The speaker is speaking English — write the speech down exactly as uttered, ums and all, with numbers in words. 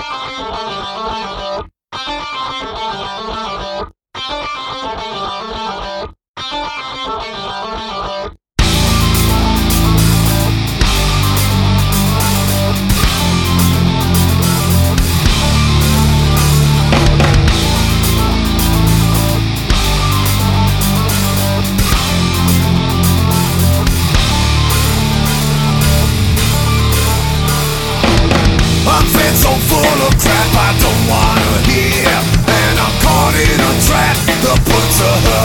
So full of crap I don't wanna hear, and I'm caught in a trap that puts a hurt